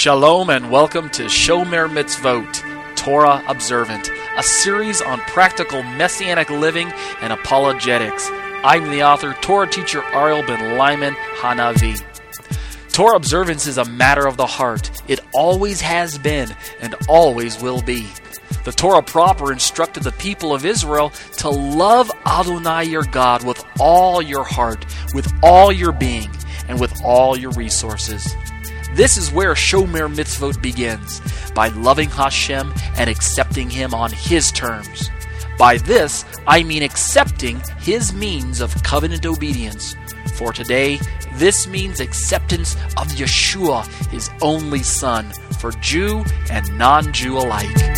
Shalom and welcome to Shomer Mitzvot, Torah Observant, a series on practical Messianic living and apologetics. I'm the author, Torah teacher Ariel ben Lyman Hanavi. Torah observance is a matter of the heart. It always has been and always will be. The Torah proper instructed the people of Israel to love Adonai your God with all your heart, with all your being, and with all your resources. This is where Shomer Mitzvot begins, by loving Hashem and accepting Him on His terms. By this, I mean accepting His means of covenant obedience. For today, this means acceptance of Yeshua, His only Son, for Jew and non-Jew alike.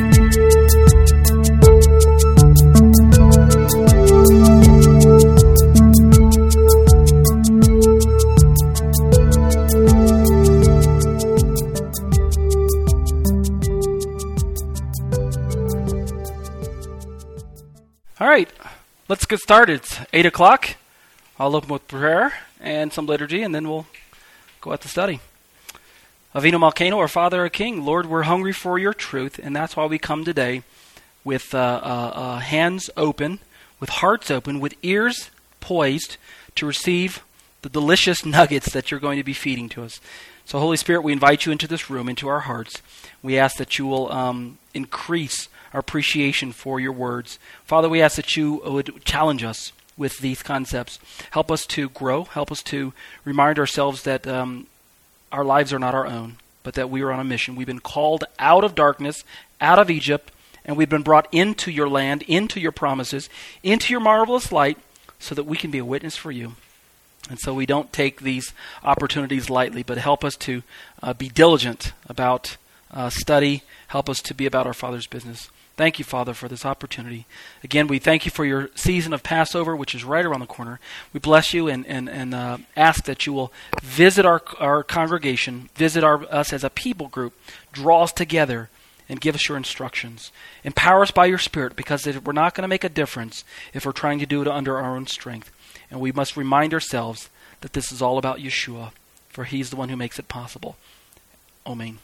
All right, let's get started. It's 8 o'clock. I'll open with prayer and some liturgy, and then we'll go out to study. Avinu Malkeinu, our Father, our King. Lord, we're hungry for your truth, and that's why we come today with hands open, with hearts open, with ears poised to receive the delicious nuggets that you're going to be feeding to us. So, Holy Spirit, we invite you into this room, into our hearts. We ask that you will increase our appreciation for your words. Father, we ask that you would challenge us with these concepts. Help us to grow. Help us to remind ourselves that our lives are not our own, but that we are on a mission. We've been called out of darkness, out of Egypt, and we've been brought into your land, into your promises, into your marvelous light, so that we can be a witness for you. And so we don't take these opportunities lightly, but help us to be diligent about study. Help us to be about our Father's business. Thank you, Father, for this opportunity. Again, we thank you for your season of Passover, which is right around the corner. We bless you and ask that you will visit our congregation, visit us as a people group, draw us together, and give us your instructions. Empower us by your Spirit, because we're not going to make a difference if we're trying to do it under our own strength. And we must remind ourselves that this is all about Yeshua, for He's the one who makes it possible. Amen.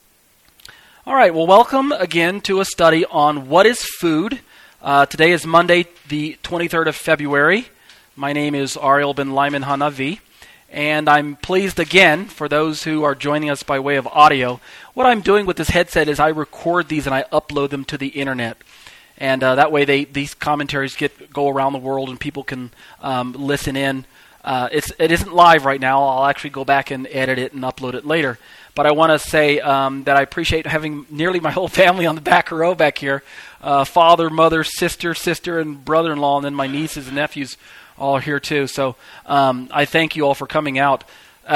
All right, well, welcome again to a study on what is food. Today is Monday, the 23rd of February. My name is Ariel ben Lyman Hanavi, and I'm pleased again, for those who are joining us by way of audio, what I'm doing with this headset is I record these and I upload them to the internet. And that way these commentaries go around the world and people can listen in. It isn't live right now. I'll actually go back and edit it and upload it later. But I want to say that I appreciate having nearly my whole family on the back row back here. Father, mother, sister, and brother-in-law, and then my nieces and nephews all are here too. So I thank you all for coming out.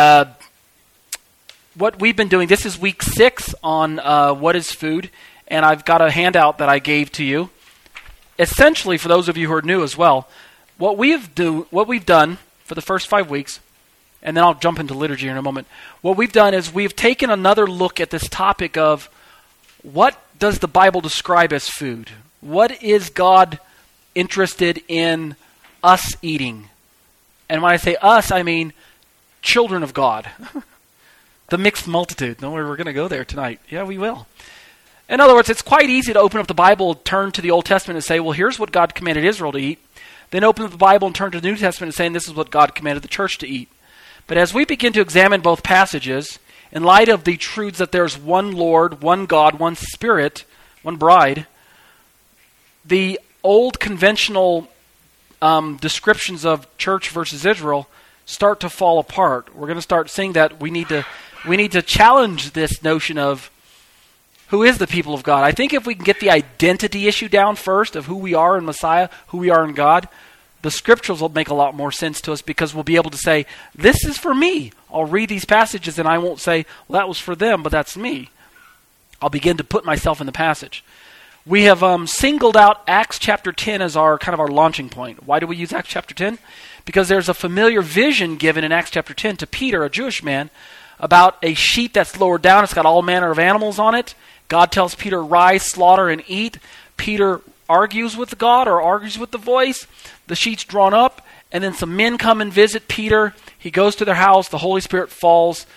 What we've been doing, this is week 6 on what is food, and I've got a handout that I gave to you. Essentially, for those of you who are new as well, what we've done for the first 5 weeks, and then I'll jump into liturgy in a moment. What we've done is we've taken another look at this topic of what does the Bible describe as food? What is God interested in us eating? And when I say us, I mean children of God. The mixed multitude. No, we're going to go there tonight. Yeah, we will. In other words, it's quite easy to open up the Bible, turn to the Old Testament and say, well, here's what God commanded Israel to eat. Then open up the Bible and turn to the New Testament and say, this is what God commanded the church to eat. But as we begin to examine both passages, in light of the truths that there's one Lord, one God, one Spirit, one bride, the old conventional descriptions of church versus Israel start to fall apart. We're going to start seeing that we need to challenge this notion of who is the people of God. I think if we can get the identity issue down first of who we are in Messiah, who we are in God, the scriptures will make a lot more sense to us, because we'll be able to say, this is for me. I'll read these passages and I won't say, well, that was for them, but that's me. I'll begin to put myself in the passage. We have singled out Acts chapter 10 as our launching point. Why do we use Acts chapter 10? Because there's a familiar vision given in Acts chapter 10 to Peter, a Jewish man, about a sheet that's lowered down. It's got all manner of animals on it. God tells Peter, rise, slaughter, and eat. Peter argues with God or argues with the voice. The sheet's drawn up, and then some men come and visit Peter. He goes to their house. The Holy Spirit falls,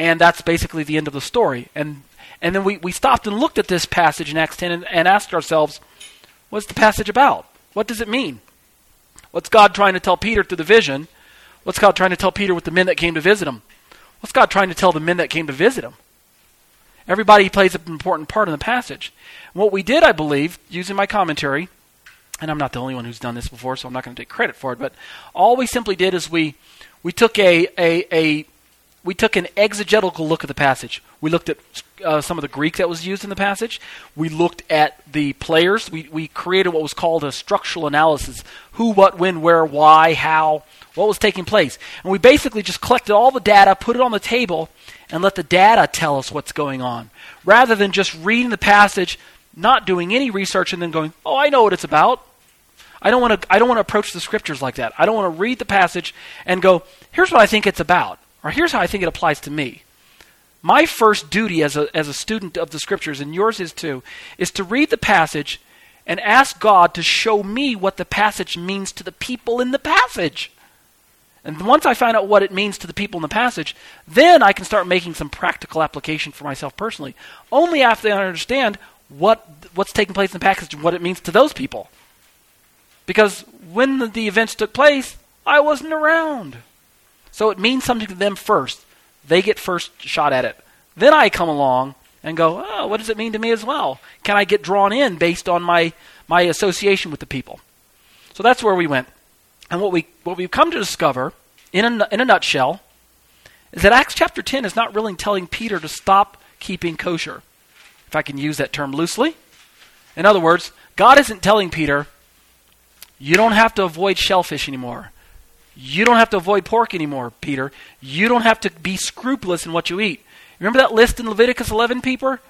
And that's basically the end of the story. And then we stopped and looked at this passage in Acts 10 and asked ourselves, what's the passage about? What does it mean? What's God trying to tell Peter through the vision? What's God trying to tell Peter with the men that came to visit him? What's God trying to tell the men that came to visit him? Everybody plays an important part in the passage. And what we did, I believe, using my commentary, and I'm not the only one who's done this before, so I'm not going to take credit for it, but all we simply did is we took we took an exegetical look at the passage. We looked at some of the Greek that was used in the passage. We looked at the players. We created what was called a structural analysis. Who, what, when, where, why, how, what was taking place. And we basically just collected all the data, put it on the table, and let the data tell us what's going on. Rather than just reading the passage, not doing any research, and then going, oh, I know what it's about. I don't want to approach the scriptures like that. I don't want to read the passage and go, here's what I think it's about. Or here's how I think it applies to me. My first duty as a student of the scriptures, and yours is too, is to read the passage and ask God to show me what the passage means to the people in the passage. And once I find out what it means to the people in the passage, then I can start making some practical application for myself personally. Only after I understand what's taking place in the passage and what it means to those people. Because when the events took place, I wasn't around. So it means something to them first. They get first shot at it. Then I come along and go, oh, what does it mean to me as well? Can I get drawn in based on my association with the people? So that's where we went. And what we've come to discover, in a nutshell, is that Acts chapter 10 is not really telling Peter to stop keeping kosher, if I can use that term loosely. In other words, God isn't telling Peter, you don't have to avoid shellfish anymore. You don't have to avoid pork anymore, Peter. You don't have to be scrupulous in what you eat. Remember that list in Leviticus 11, Peter?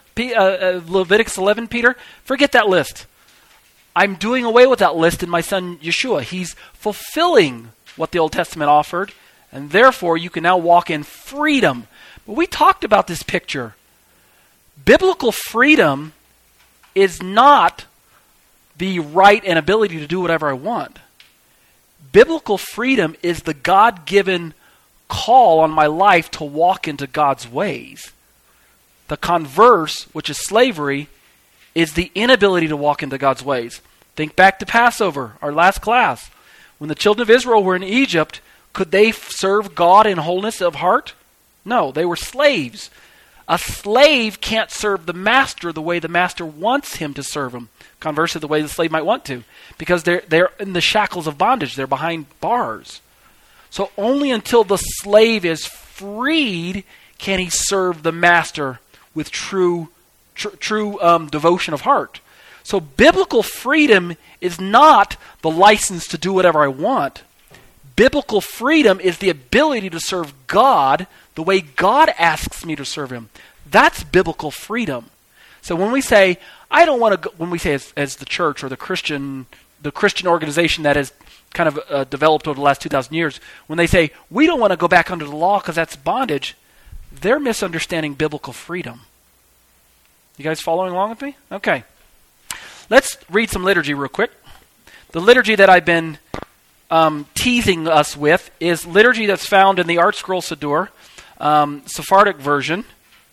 Forget that list. I'm doing away with that list in my son Yeshua. He's fulfilling what the Old Testament offered, and therefore you can now walk in freedom. But we talked about this picture. Biblical freedom is not the right and ability to do whatever I want. Biblical freedom is the God-given call on my life to walk into God's ways. The converse, which is slavery, is the inability to walk into God's ways. Think back to Passover, our last class. When the children of Israel were in Egypt, could they serve God in wholeness of heart? No, they were slaves. A slave can't serve the master the way the master wants him to serve him. Conversely, the way the slave might want to. Because they're in the shackles of bondage. They're behind bars. So only until the slave is freed can he serve the master with true devotion of heart. So biblical freedom is not the license to do whatever I want. Biblical freedom is the ability to serve God the way God asks me to serve him. That's biblical freedom. So when we say, I don't want to go, when we say as the church or the Christian organization that has kind of developed over the last 2,000 years, when they say, we don't want to go back under the law because that's bondage, they're misunderstanding biblical freedom. You guys following along with me? Okay. Let's read some liturgy real quick. The liturgy that I've been teasing us with is liturgy that's found in the Art Scroll Siddur, Sephardic version.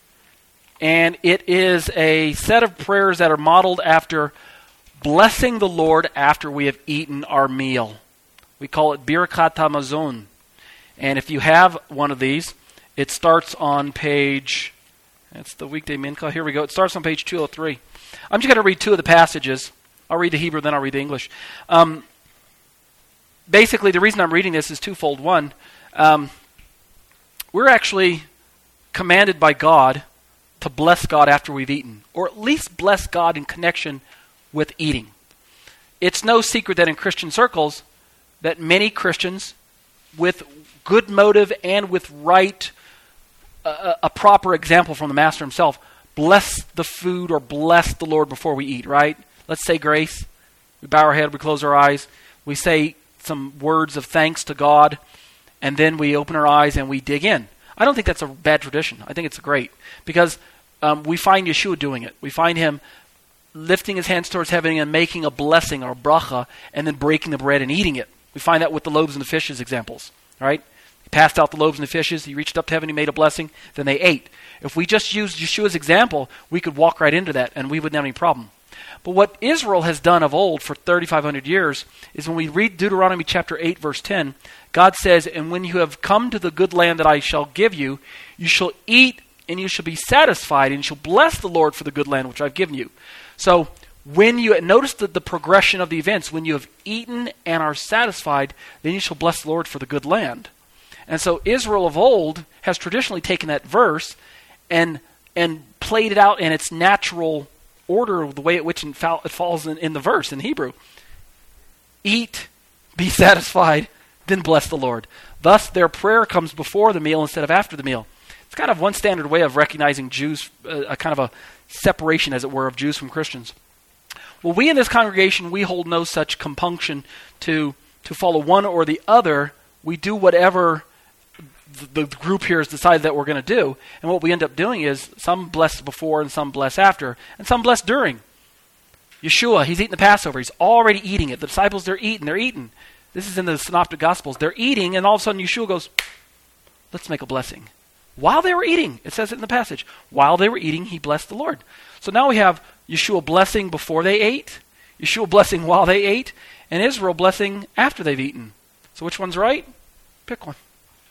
And it is a set of prayers that are modeled after blessing the Lord after we have eaten our meal. We call it Birkat HaMazon. And if you have one of these, it starts on page, that's the weekday mincha, here we go. It starts on page 203. I'm just going to read two of the passages. I'll read the Hebrew, then I'll read the English. Basically, the reason I'm reading this is twofold. One, we're actually commanded by God to bless God after we've eaten, or at least bless God in connection with eating. It's no secret that in Christian circles, that many Christians, with good motive and with a proper example from the Master himself, bless the food or bless the Lord before we eat, right? Let's say grace. We bow our head, we close our eyes, we say some words of thanks to God, and then we open our eyes and we dig in. I don't think that's a bad tradition. I think it's great because we find Yeshua doing it. We find him lifting his hands towards heaven and making a blessing or bracha and then breaking the bread and eating it. We find that with the loaves and the fishes examples, right? He passed out the loaves and the fishes. He reached up to heaven. He made a blessing. Then they ate. If we just used Yeshua's example, we could walk right into that and we wouldn't have any problem. But what Israel has done of old for 3,500 years is when we read Deuteronomy chapter 8, verse 10, God says, "And when you have come to the good land that I shall give you, you shall eat and you shall be satisfied, and you shall bless the Lord for the good land which I've given you." So when you notice the progression of the events, when you have eaten and are satisfied, then you shall bless the Lord for the good land. And so Israel of old has traditionally taken that verse and played it out in its natural order, the way at which it falls in the verse in Hebrew. Eat, be satisfied, then bless the Lord. Thus, their prayer comes before the meal instead of after the meal. It's kind of one standard way of recognizing Jews, a kind of a separation, as it were, of Jews from Christians. Well, we in this congregation, we hold no such compunction to follow one or the other. We do whatever the group here has decided that we're going to do. And what we end up doing is some bless before and some bless after, and some bless during. Yeshua, he's eating the Passover. He's already eating it. The disciples, they're eating. This is in the Synoptic Gospels. They're eating, and all of a sudden Yeshua goes, let's make a blessing. While they were eating, it says it in the passage, while they were eating, he blessed the Lord. So now we have Yeshua blessing before they ate, Yeshua blessing while they ate, and Israel blessing after they've eaten. So which one's right? Pick one.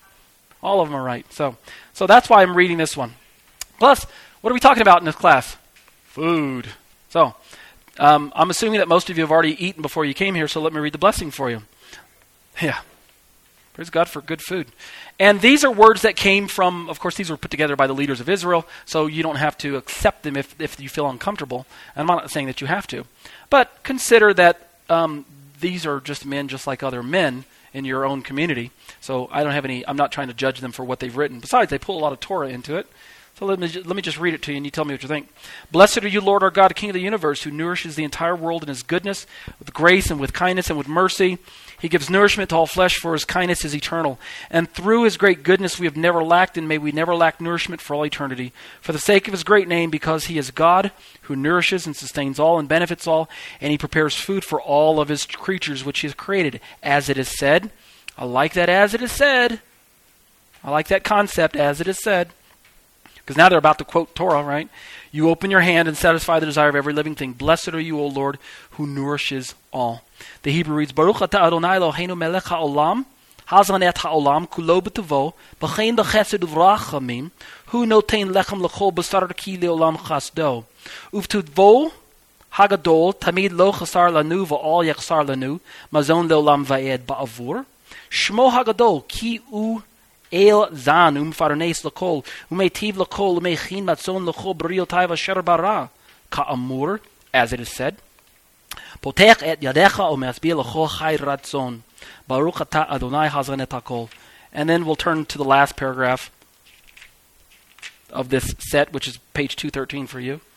All of them are right. So that's why I'm reading this one. Plus, what are we talking about in this class? Food. So I'm assuming that most of you have already eaten before you came here, so let me read the blessing for you. Yeah. Praise God for good food. And these are words that came from, of course, these were put together by the leaders of Israel, so you don't have to accept them if you feel uncomfortable. And I'm not saying that you have to. But consider that these are just men just like other men in your own community. So I'm not trying to judge them for what they've written. Besides, they pull a lot of Torah into it. So let me just read it to you, and you tell me what you think. Blessed are you, Lord our God, King of the universe, who nourishes the entire world in his goodness, with grace and with kindness and with mercy. He gives nourishment to all flesh, for his kindness is eternal. And through his great goodness we have never lacked, and may we never lack nourishment for all eternity. For the sake of his great name, because he is God, who nourishes and sustains all and benefits all, and he prepares food for all of his creatures which he has created, as it is said. I like that, as it is said. I like that concept, as it is said. Because now they're about to quote Torah, right? You open your hand and satisfy the desire of every living thing. Blessed are you, O Lord, who nourishes all. The Hebrew reads, Baruch atah Adonai Eloheinu melech ha'olam, hazan et ha'olam, kulo b'tevo, b'chein b'chesed u'vrachamim, hu noten lechem l'chol b'sar ki le'olam chasdo. Uv'tudvo hagadol, tamid lo chasar lanu v'al yachsar lanu, mazon le'olam va'ed ba'avur. Shmo hagadol, ki u El zan farnes lakol umetiv lakol umechin matzon lachol briotai vasher bara ka'amur, as it is said. Potech et yadecha umeasbil lachol chai ratzon baruch atah Adonai hazan et hakol. And then we'll turn to the last paragraph of this set, which is page 213 for you.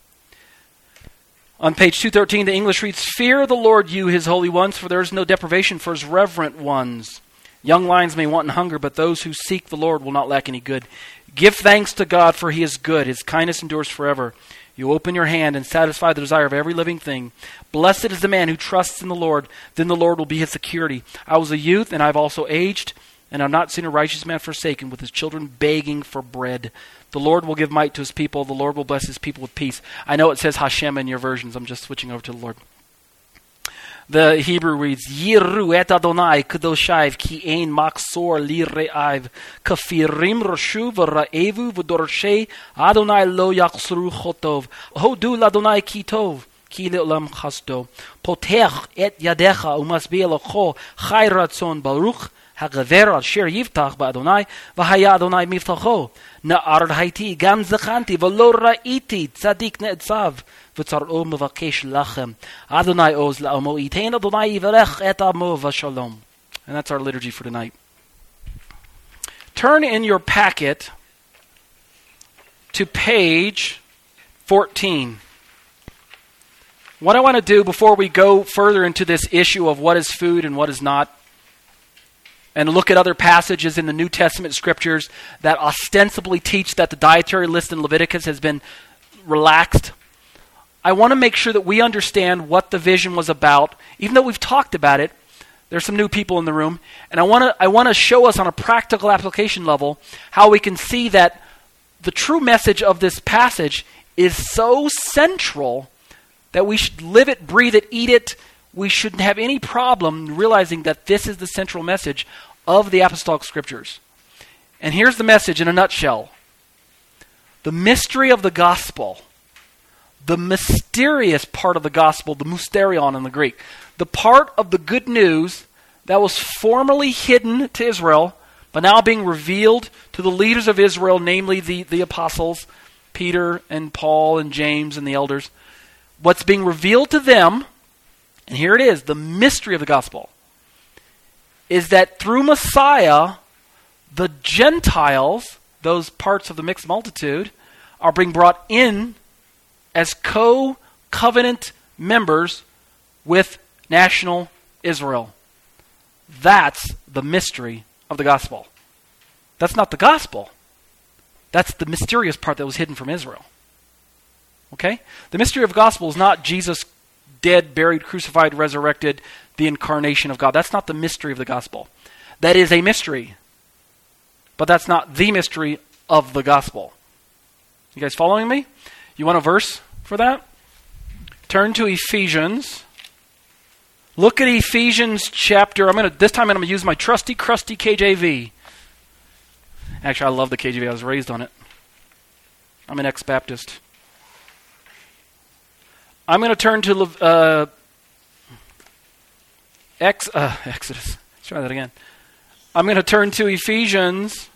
On page 213, the English reads, Fear the Lord, you his holy ones, for there is no deprivation for his reverent ones. Young lions may want and hunger, but those who seek the Lord will not lack any good. Give thanks to God, for he is good. His kindness endures forever. You open your hand and satisfy the desire of every living thing. Blessed is the man who trusts in the Lord. Then the Lord will be his security. I was a youth, and I have also aged, and I have not seen a righteous man forsaken, with his children begging for bread. The Lord will give might to his people. The Lord will bless his people with peace. I know it says Hashem in your versions. I'm just switching over to the Lord. The Hebrew reads, Yiru et Adonai kadoshaiv ki ein maksor li re'aiv kafirim roshu v'ra'evu v'dorshei Adonai lo yaksru chotov hodu l'Adonai ki tov ki le'olam chasdo potech et yadecha umasbi elocho chai ratzon baruch hagaver asher yiftach ba'Adonai v'haya Adonai miftacho na'ar haiti gam zachanti v'lo ra'iti tzadik ne'etzav v'tzar'o mevakesh lachem Adonai oz la'amo itein Adonai yivarech et amo v'shalom. And that's our liturgy for tonight. Turn in your packet to page 14. What I want to do before we go further into this issue of what is food and what is not, and look at other passages in the New Testament scriptures that ostensibly teach that the dietary list in Leviticus has been relaxed, I want to make sure that we understand what the vision was about. Even though we've talked about it, There's some new people in the room, and I want to show us on a practical application level how we can see that the true message of this passage is so central that we should live it, breathe it, eat it. We shouldn't have any problem realizing that this is the central message of the apostolic scriptures. And here's the message in a nutshell. The mystery of the gospel, the mysterious part of the gospel, the mysterion in the Greek, the part of the good news that was formerly hidden to Israel, but now being revealed to the leaders of Israel, namely the apostles, Peter and Paul and James and the elders. What's being revealed to them, and here it is, the mystery of the gospel, is that through Messiah, the Gentiles, those parts of the mixed multitude, are being brought in as co-covenant members with national Israel. That's the mystery of the gospel. That's not the gospel. That's the mysterious part that was hidden from Israel. Okay? The mystery of the gospel is not Jesus dead, buried, crucified, resurrected, the incarnation of God. That's not the mystery of the gospel. That is a mystery. But that's not the mystery of the gospel. You guys following me? You want a verse for that? Turn to Ephesians. Look at Ephesians chapter. This time I'm going to use my trusty, crusty KJV. Actually, I love the KJV. I was raised on it. I'm an ex-Baptist. I'm going to turn to Exodus. Let's try that again. I'm going to turn to Ephesians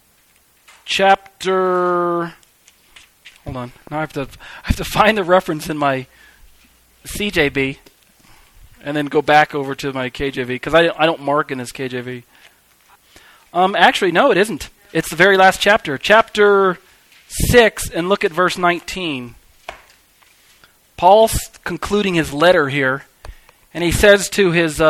chapter. Hold on. Now I have to find the reference in my CJB, and then go back over to my KJV because I don't mark in this KJV. Actually, no, it isn't. It's the very last chapter, chapter 6, and look at verse 19. Paul's concluding his letter here, and he says to his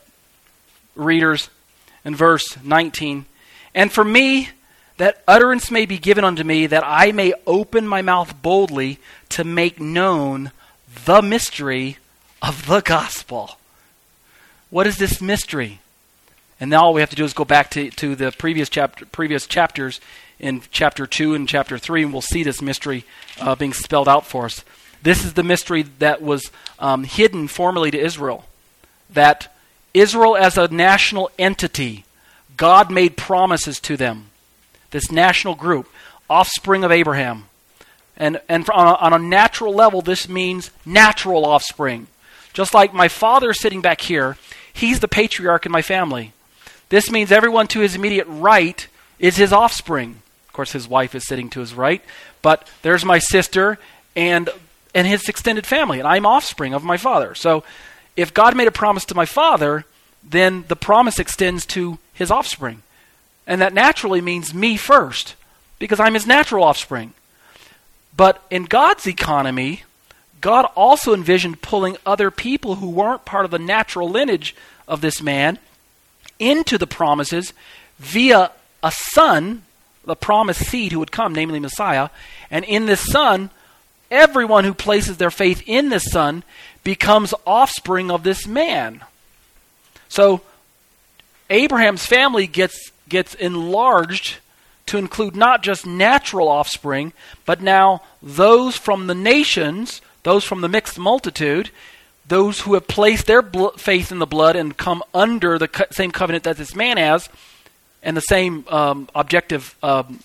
readers in verse 19, "And for me, that utterance may be given unto me, that I may open my mouth boldly to make known the mystery of the gospel." What is this mystery? And now all we have to do is go back to the previous chapters in chapter 2 and chapter 3, and we'll see this mystery being spelled out for us. This is the mystery that was hidden formerly to Israel. That Israel as a national entity, God made promises to them. This national group, offspring of Abraham. And on a natural level, this means natural offspring. Just like my father sitting back here, he's the patriarch in my family. This means everyone to his immediate right is his offspring. Of course, his wife is sitting to his right, but there's my sister and his extended family, and I'm offspring of my father. So if God made a promise to my father, then the promise extends to his offspring. And that naturally means me first, because I'm his natural offspring. But in God's economy, God also envisioned pulling other people who weren't part of the natural lineage of this man into the promises via a son, the promised seed who would come, namely Messiah. And in this son, everyone who places their faith in this son becomes offspring of this man. So Abraham's family gets enlarged to include not just natural offspring, but now those from the nations, those from the mixed multitude, those who have placed their faith in the blood and come under the same covenant that this man has, and the same objective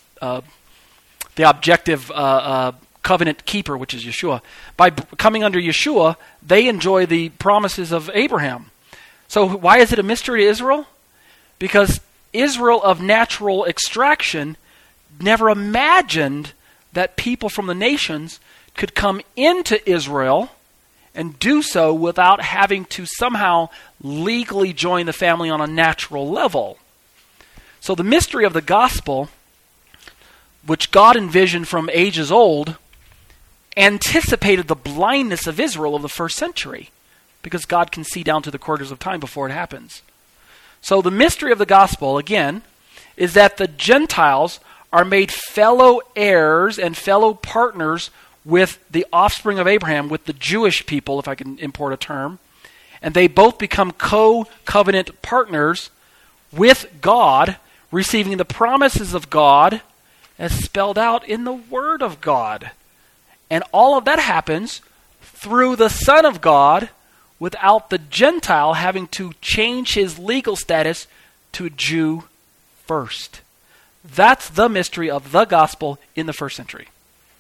covenant keeper, which is Yeshua. By coming under Yeshua, they enjoy the promises of Abraham. So why is it a mystery to Israel? Because Israel of natural extraction never imagined that people from the nations could come into Israel and do so without having to somehow legally join the family on a natural level. So the mystery of the gospel, which God envisioned from ages old, anticipated the blindness of Israel of the first century, because God can see down to the quarters of time before it happens. So the mystery of the gospel, again, is that the Gentiles are made fellow heirs and fellow partners with the offspring of Abraham, with the Jewish people, if I can import a term, and they both become co-covenant partners with God, receiving the promises of God as spelled out in the Word of God. And all of that happens through the Son of God without the Gentile having to change his legal status to a Jew first. That's the mystery of the gospel in the first century.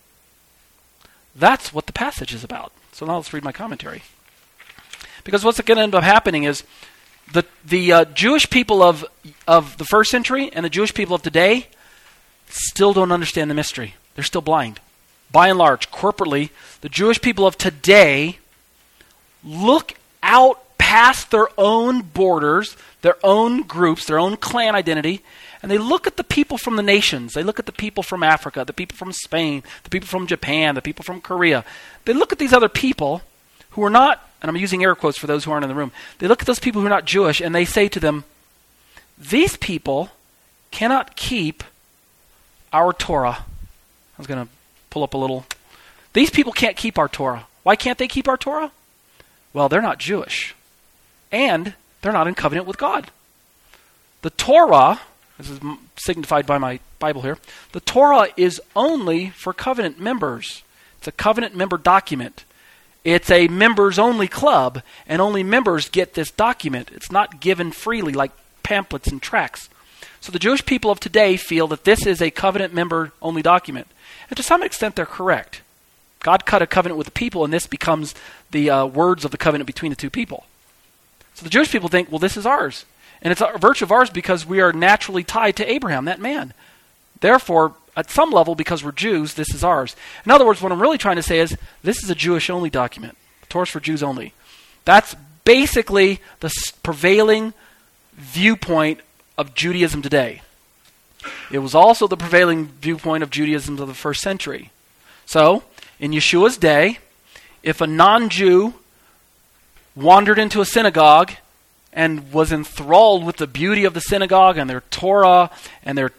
That's what the passage is about. So now let's read my commentary. Because what's going to end up happening is the Jewish people of the first century and the Jewish people of today still don't understand the mystery. They're still blind. By and large, corporately, the Jewish people of today look out past their own borders, their own groups, their own clan identity, and they look at the people from the nations. They look at the people from Africa, the people from Spain, the people from Japan, the people from Korea. They look at these other people who are not, and I'm using air quotes for those who aren't in the room, they look at those people who are not Jewish and they say to them, these people cannot keep our Torah. I was going to pull up a little. These people can't keep our Torah. Why can't they keep our Torah? Well, they're not Jewish. And they're not in covenant with God. The Torah, this is signified by my Bible here, the Torah is only for covenant members. It's a covenant member document. It's a members-only club, and only members get this document. It's not given freely like pamphlets and tracts. So the Jewish people of today feel that this is a covenant member-only document. And to some extent, they're correct. God cut a covenant with the people, and this becomes the words of the covenant between the two people. So the Jewish people think, well, this is ours. And it's a virtue of ours because we are naturally tied to Abraham, that man. Therefore, at some level, because we're Jews, this is ours. In other words, what I'm really trying to say is, this is a Jewish-only document. The Torah's for Jews only. That's basically the prevailing viewpoint of Judaism today. It was also the prevailing viewpoint of Judaism of the first century. So, in Yeshua's day, if a non-Jew wandered into a synagogue and was enthralled with the beauty of the synagogue and their Torah and their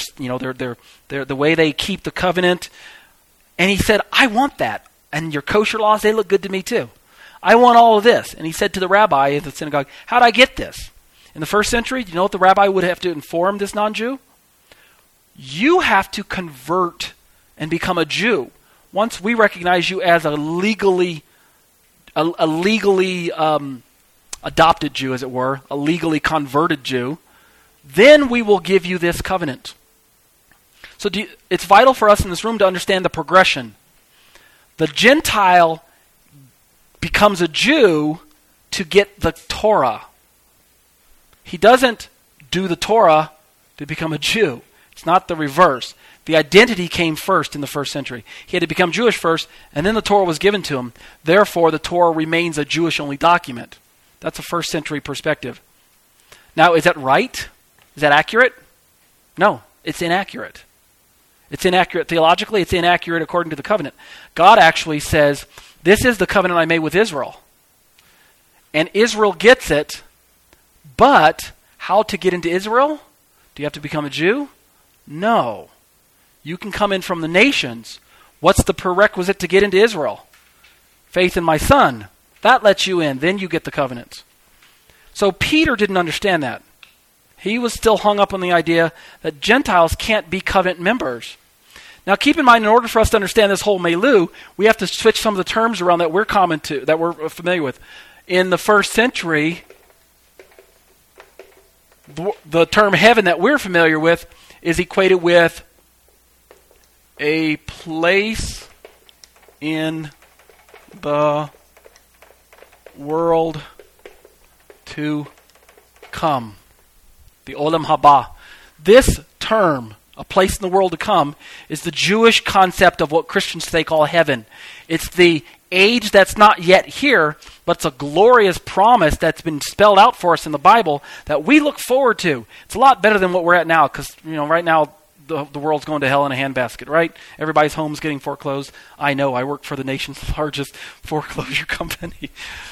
the way they keep the covenant, and he said, I want that. And your kosher laws, they look good to me too. I want all of this. And he said to the rabbi at the synagogue, how'd I get this? In the first century, do you know what the rabbi would have to inform this non-Jew? You have to convert and become a Jew. Once we recognize you as a legally adopted Jew, as it were, a legally converted Jew, then we will give you this covenant. So it's vital for us in this room to understand the progression. The Gentile becomes a Jew to get the Torah. He doesn't do the Torah to become a Jew. It's not the reverse. The identity came first in the first century. He had to become Jewish first, and then the Torah was given to him. Therefore, the Torah remains a Jewish-only document. That's a first century perspective. Now, is that right? Is that accurate? No, it's inaccurate. It's inaccurate theologically. It's inaccurate according to the covenant. God actually says, this is the covenant I made with Israel. And Israel gets it, but how to get into Israel? Do you have to become a Jew? No. You can come in from the nations. What's the prerequisite to get into Israel? Faith in my Son. That lets you in. Then you get the covenant. So Peter didn't understand that. He was still hung up on the idea that Gentiles can't be covenant members. Now keep in mind, in order for us to understand this whole milieu, we have to switch some of the terms around that we're common to, that we're familiar with. In the first century, the term heaven that we're familiar with is equated with a place in the world to come. The Olam Haba. This term, a place in the world to come, is the Jewish concept of what Christians today call heaven. It's the age that's not yet here, but it's a glorious promise that's been spelled out for us in the Bible that we look forward to. It's a lot better than what we're at now, because right now the world's going to hell in a handbasket, right? Everybody's home's getting foreclosed. I know, I work for the nation's largest foreclosure company.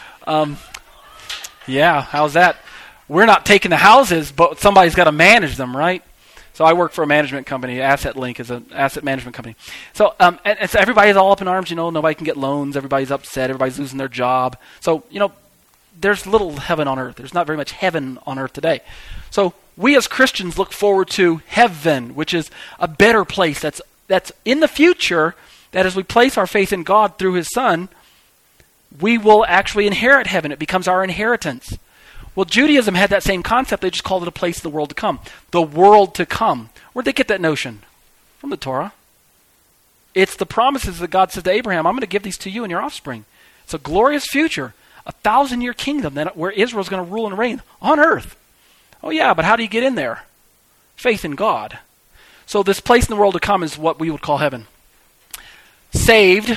Yeah, how's that? We're not taking the houses, but somebody's got to manage them, right? So I work for a management company. AssetLink is an asset management company. So, and so everybody's all up in arms. Nobody can get loans. Everybody's upset. Everybody's losing their job. So, there's little heaven on earth. There's not very much heaven on earth today. So we as Christians look forward to heaven, which is a better place that's in the future, that as we place our faith in God through his Son, we will actually inherit heaven. It becomes our inheritance. Well, Judaism had that same concept. They just called it a place of the world to come. The world to come. Where'd they get that notion? From the Torah. It's the promises that God says to Abraham, I'm going to give these to you and your offspring. It's a glorious future, 1,000-year kingdom where Israel's going to rule and reign on earth. Oh yeah, but how do you get in there? Faith in God. So this place in the world to come is what we would call heaven. Saved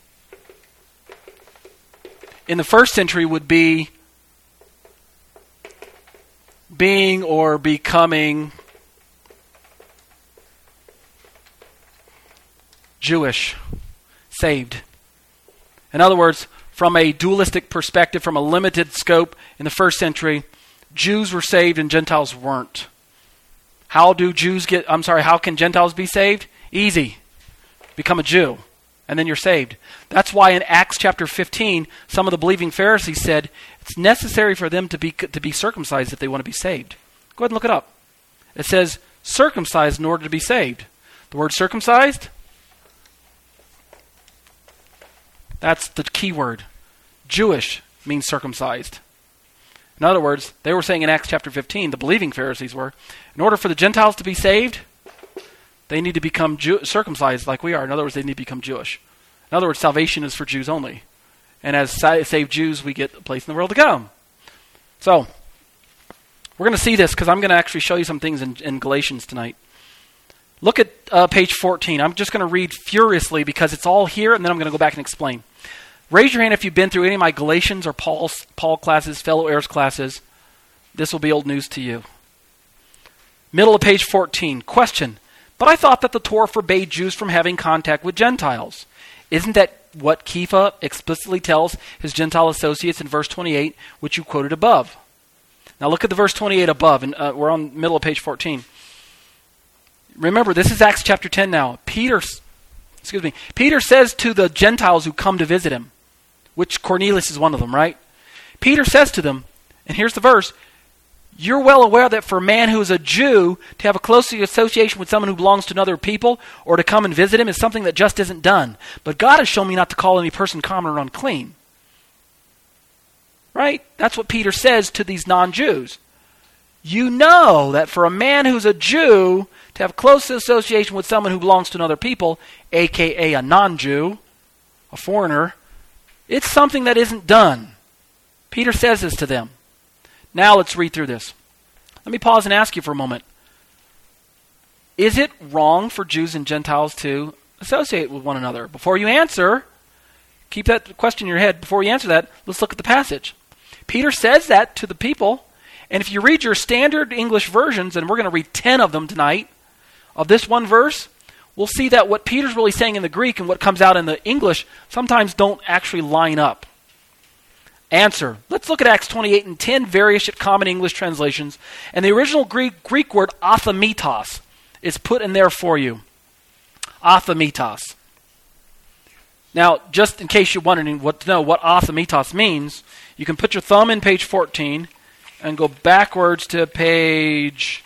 in the first century would be being or becoming Jewish. Saved. In other words, from a dualistic perspective, from a limited scope in the first century, Jews were saved and Gentiles weren't. How can Gentiles be saved? Easy. Become a Jew, and then you're saved. That's why in Acts chapter 15, some of the believing Pharisees said it's necessary for them to be circumcised if they want to be saved. Go ahead and look it up. It says circumcised in order to be saved. The word circumcised, that's the key word. Jewish means circumcised. In other words, they were saying in Acts chapter 15, the believing Pharisees were, in order for the Gentiles to be saved, they need to become circumcised like we are. In other words, they need to become Jewish. In other words, salvation is for Jews only. And as saved Jews, we get a place in the world to come. So, we're going to see this because I'm going to actually show you some things in Galatians tonight. Look at page 14. I'm just going to read furiously because it's all here, and then I'm going to go back and explain. Raise your hand if you've been through any of my Galatians or Paul classes, fellow heirs classes. This will be old news to you. Middle of page 14. Question. But I thought that the Torah forbade Jews from having contact with Gentiles. Isn't that what Kepha explicitly tells his Gentile associates in verse 28, which you quoted above? Now look at the verse 28 above, and we're on middle of page 14. Remember, this is Acts chapter 10 now. Peter says to the Gentiles who come to visit him, which Cornelius is one of them, right? Peter says to them, and here's the verse, you're well aware that for a man who is a Jew to have a close association with someone who belongs to another people or to come and visit him is something that just isn't done. But God has shown me not to call any person common or unclean. Right? That's what Peter says to these non-Jews. You know that for a man who's a Jew to have close association with someone who belongs to another people, a.k.a. a non-Jew, a foreigner, it's something that isn't done. Peter says this to them. Now let's read through this. Let me pause and ask you for a moment. Is it wrong for Jews and Gentiles to associate with one another? Before you answer, keep that question in your head. Before you answer that, let's look at the passage. Peter says that to the people, and if you read your standard English versions, and we're going to read 10 of them tonight, of this one verse, we'll see that what Peter's really saying in the Greek and what comes out in the English sometimes don't actually line up. Answer. Let's look at Acts 28 and 10 various common English translations. And the original Greek word athamitos is put in there for you. Athamitos. Now, just in case you're wondering what athamitos means, you can put your thumb in page 14 and go backwards to page...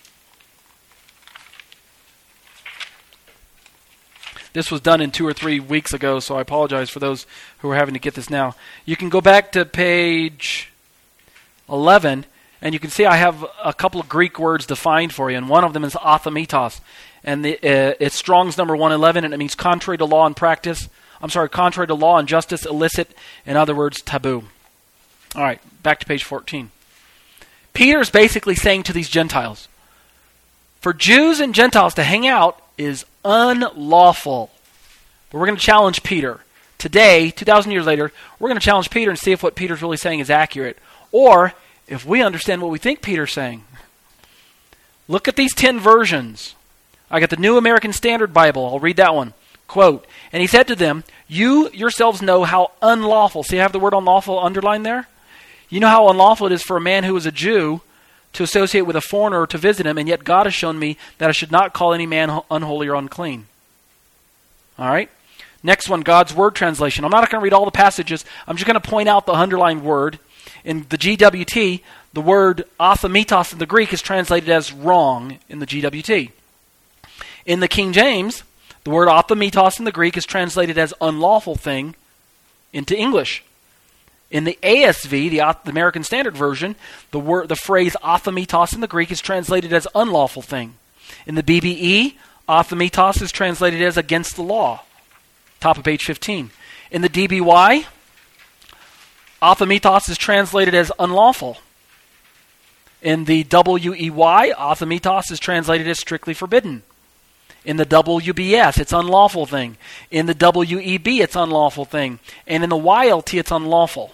This was done in 2 or 3 weeks ago, so I apologize for those who are having to get this now. You can go back to page 11, and you can see I have a couple of Greek words defined for you, and one of them is athamitos. And it's Strong's number 111, and it means contrary to law and practice. Contrary to law and justice, illicit, in other words, taboo. All right, back to page 14. Peter's basically saying to these Gentiles, for Jews and Gentiles to hang out is unlawful. But we're going to challenge Peter. Today, 2,000 years later, we're going to challenge Peter and see if what Peter's really saying is accurate. Or if we understand what we think Peter's saying. Look at these 10 versions. I got the New American Standard Bible. I'll read that one. Quote, and he said to them, you yourselves know how unlawful. See, I have the word unlawful underlined there? You know how unlawful it is for a man who is a Jew to associate with a foreigner or to visit him, and yet God has shown me that I should not call any man unholy or unclean. All right? Next one, God's Word translation. I'm not going to read all the passages. I'm just going to point out the underlined word. In the GWT, the word athemitos in the Greek is translated as wrong in the GWT. In the King James, the word athemitos in the Greek is translated as unlawful thing into English. In the ASV, the American Standard Version, the phrase athemitos in the Greek is translated as unlawful thing. In the BBE, athemitos is translated as against the law. Top of page 15. In the DBY, athemitos is translated as unlawful. In the WEY, athemitos is translated as strictly forbidden. In the WBS, it's unlawful thing. In the WEB, it's unlawful thing. And in the YLT, it's unlawful.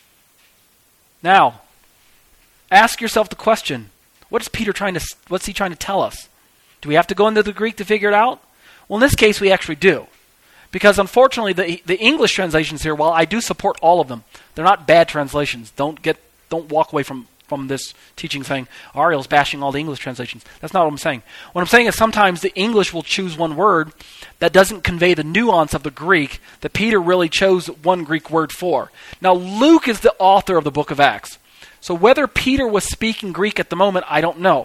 Now, ask yourself the question, what's he trying to tell us? Do we have to go into the Greek to figure it out? Well, in this case, we actually do. Because unfortunately, the English translations here, while I do support all of them, they're not bad translations. Don't walk away from this teaching saying, Ariel's bashing all the English translations. That's not what I'm saying. What I'm saying is sometimes the English will choose one word that doesn't convey the nuance of the Greek that Peter really chose one Greek word for. Now, Luke is the author of the book of Acts. So whether Peter was speaking Greek at the moment, I don't know.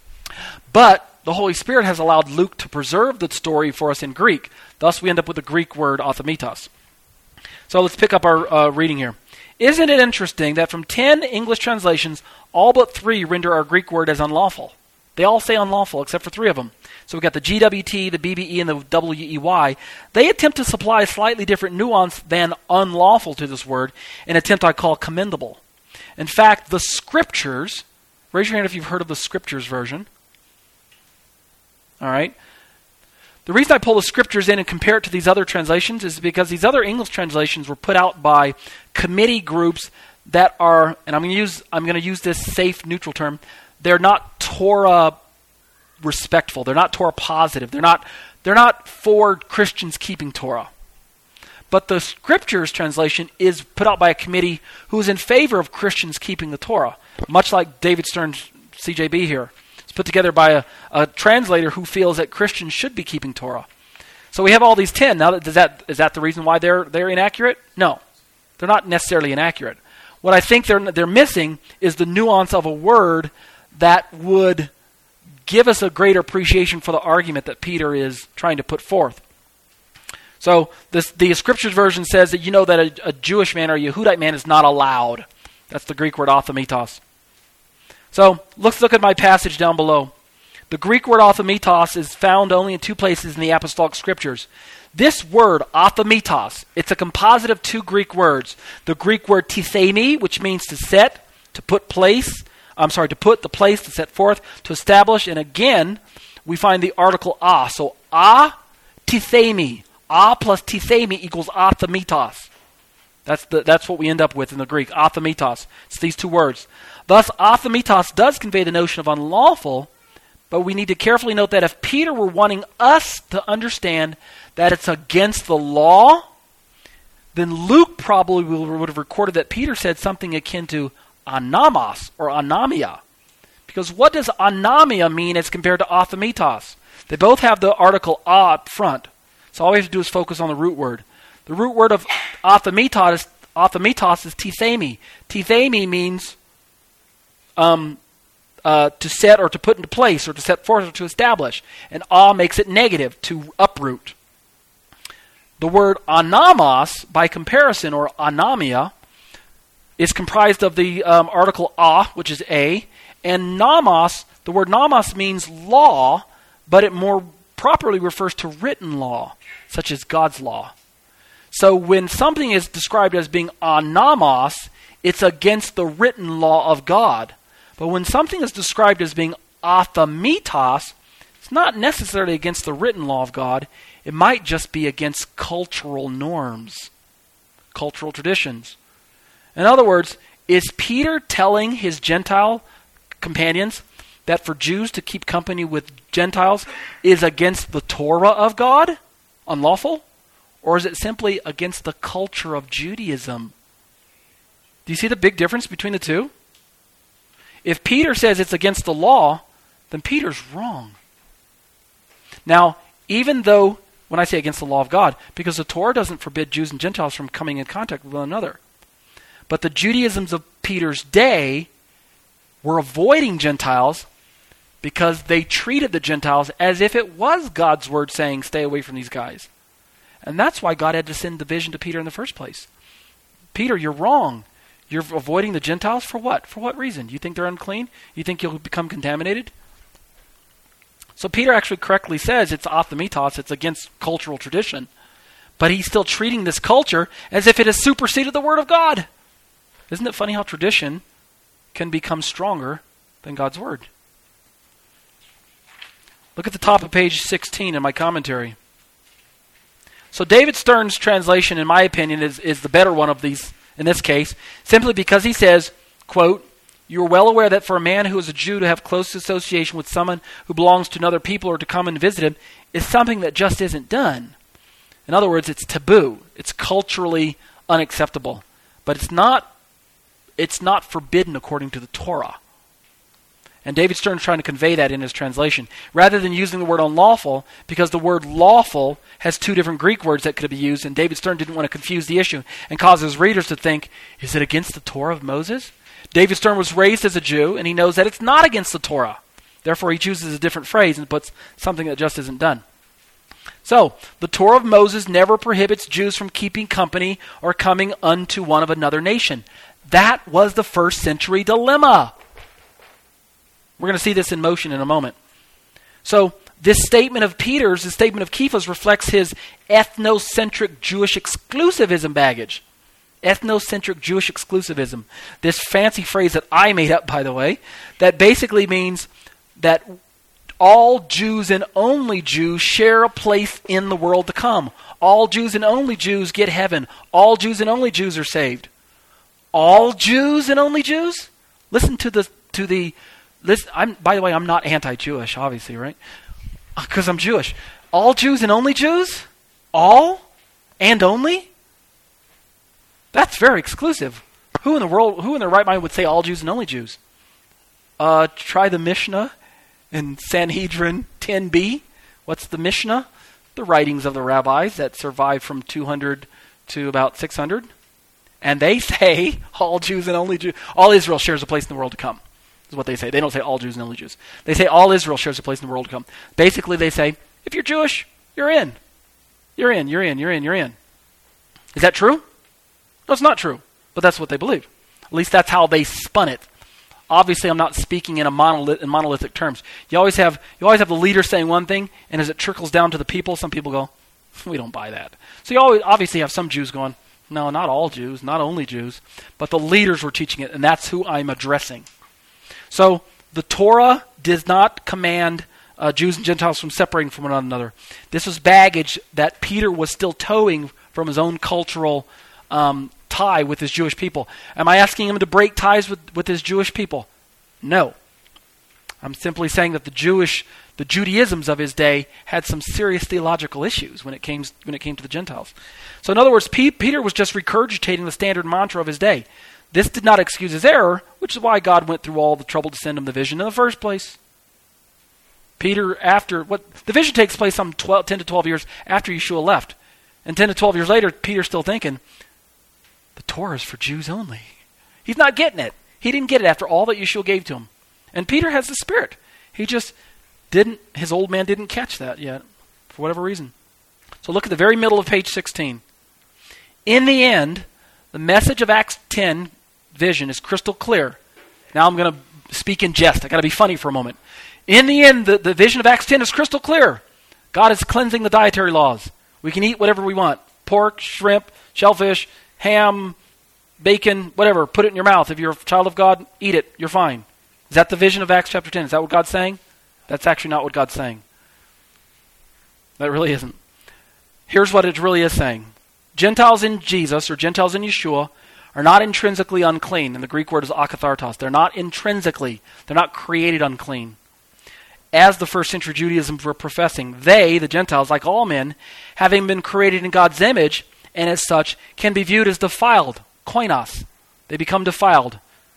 But the Holy Spirit has allowed Luke to preserve the story for us in Greek. Thus, we end up with the Greek word athemitos. So let's pick up our reading here. Isn't it interesting that from 10 English translations, all but 3 render our Greek word as unlawful? They all say unlawful, except for 3 of them. So we've got the GWT, the BBE, and the WEY. They attempt to supply a slightly different nuance than unlawful to this word, an attempt I call commendable. In fact, the Scriptures, raise your hand if you've heard of the Scriptures version. All right. The reason I pull the Scriptures in and compare it to these other translations is because these other English translations were put out by committee groups that are, and I'm going to use this safe, neutral term, they're not Torah respectful. They're not Torah positive. They're not for Christians keeping Torah. But the Scriptures translation is put out by a committee who is in favor of Christians keeping the Torah, much like David Stern's CJB here. It's put together by a translator who feels that Christians should be keeping Torah. So we have all these 10. Now, is that the reason why they're inaccurate? No. They're not necessarily inaccurate. What I think they're missing is the nuance of a word that would give us a greater appreciation for the argument that Peter is trying to put forth. So the Scriptures version says that you know that a Jewish man or a Yehudite man is not allowed. That's the Greek word athemitos. So let's look at my passage down below. The Greek word athemitos is found only in 2 places in the Apostolic Scriptures. This word, athemitos, it's a composite of 2 Greek words. The Greek word tithemi, which means to set, to put the place, to set forth, to establish. And again, we find the article a. So tithemi. A plus tithemi equals athemitos. That's what we end up with in the Greek, athemitos. It's these 2 words. Thus, athemitos does convey the notion of unlawful, but we need to carefully note that if Peter were wanting us to understand that it's against the law, then Luke probably would have recorded that Peter said something akin to anamos or anamia. Because what does anamia mean as compared to athemitos? They both have the article a up front. So all we have to do is focus on the root word. The root word of athemitos is tithemi. Tithemi means to set or to put into place or to set forth or to establish. And makes it negative, to uproot. The word anamos, by comparison, or anamia, is comprised of the article a, which is a, and nomos. The word nomos means law, but it more properly refers to written law, such as God's law. So when something is described as being anamos, it's against the written law of God. But when something is described as being athemitos, it's not necessarily against the written law of God. It might just be against cultural norms, cultural traditions. In other words, is Peter telling his Gentile companions that for Jews to keep company with Gentiles is against the Torah of God, unlawful? Or is it simply against the culture of Judaism? Do you see the big difference between the two? If Peter says it's against the law, then Peter's wrong. Now, even though, when I say against the law of God, because the Torah doesn't forbid Jews and Gentiles from coming in contact with one another. But the Judaisms of Peter's day were avoiding Gentiles because they treated the Gentiles as if it was God's word saying, stay away from these guys. And that's why God had to send the vision to Peter in the first place. Peter, you're wrong. You're avoiding the Gentiles for what? For what reason? You think they're unclean? You think you'll become contaminated? So Peter actually correctly says it's athemitos, it's against cultural tradition. But he's still treating this culture as if it has superseded the Word of God. Isn't it funny how tradition can become stronger than God's Word? Look at the top of page 16 in my commentary. So David Stern's translation, in my opinion, is the better one of these in this case, simply because he says, quote, "You are well aware that for a man who is a Jew to have close association with someone who belongs to another people or to come and visit him is something that just isn't done." In other words, it's taboo. It's culturally unacceptable. But it's not forbidden according to the Torah. And David Stern's trying to convey that in his translation. Rather than using the word unlawful, because the word lawful has two different Greek words that could be used, and David Stern didn't want to confuse the issue and cause his readers to think, is it against the Torah of Moses? David Stern was raised as a Jew, and he knows that it's not against the Torah. Therefore, he chooses a different phrase and puts something that just isn't done. So, the Torah of Moses never prohibits Jews from keeping company or coming unto one of another nation. That was the first century dilemma. We're going to see this in motion in a moment. So, this statement of Peter's, the statement of Kepha's, reflects his ethnocentric Jewish exclusivism baggage. Ethnocentric Jewish exclusivism. This fancy phrase that I made up, by the way, that basically means that all Jews and only Jews share a place in the world to come. All Jews and only Jews get heaven. All Jews and only Jews are saved. All Jews and only Jews? Listen to the listen. By the way, I'm not anti-Jewish, obviously, right? Because I'm Jewish. All Jews and only Jews? All and only? That's very exclusive. Who in their right mind would say all Jews and only Jews? Try the Mishnah in Sanhedrin 10b. What's the Mishnah? The writings of the rabbis that survived from 200 to about 600. And they say all Jews and only Jews. All Israel shares a place in the world to come. Is what they say. They don't say all Jews and only Jews. They say all Israel shares a place in the world to come. Basically, they say, if you're Jewish, you're in. You're in, you're in, you're in, you're in. Is that true? No, it's not true. But that's what they believe. At least that's how they spun it. Obviously, I'm not speaking in monolithic terms. You always have the leader saying one thing, and as it trickles down to the people, some people go, we don't buy that. So you always obviously have some Jews going, no, not all Jews, not only Jews, but the leaders were teaching it, and that's who I'm addressing. So the Torah does not command Jews and Gentiles from separating from one another. This was baggage that Peter was still towing from his own cultural tie with his Jewish people. Am I asking him to break ties with his Jewish people? No. I'm simply saying that the Judaisms of his day had some serious theological issues when it came to the Gentiles. So in other words, Peter was just regurgitating the standard mantra of his day. This did not excuse his error, which is why God went through all the trouble to send him the vision in the first place. The vision takes place some 10 to 12 years after Yeshua left. And 10 to 12 years later, Peter's still thinking, the Torah is for Jews only. He's not getting it. He didn't get it after all that Yeshua gave to him. And Peter has the Spirit. He just his old man didn't catch that yet, for whatever reason. So look at the very middle of page 16. In the end, the message of Acts 10 vision is crystal clear. Now I'm going to speak in jest. I got to be funny for a moment. In the end, the vision of Acts 10 is crystal clear. God is cleansing the dietary laws. We can eat whatever we want. Pork, shrimp, shellfish, ham, bacon, whatever. Put it in your mouth. If you're a child of God, eat it. You're fine. Is that the vision of Acts chapter 10? Is that what God's saying? That's actually not what God's saying. That really isn't. Here's what it really is saying. Gentiles in Jesus, or Gentiles in Yeshua, are not intrinsically unclean. And the Greek word is akathartos. They're not created unclean. As the first century Judaism were professing, they, the Gentiles, like all men, having been created in God's image, and as such, can be viewed as defiled, koinos. They become defiled.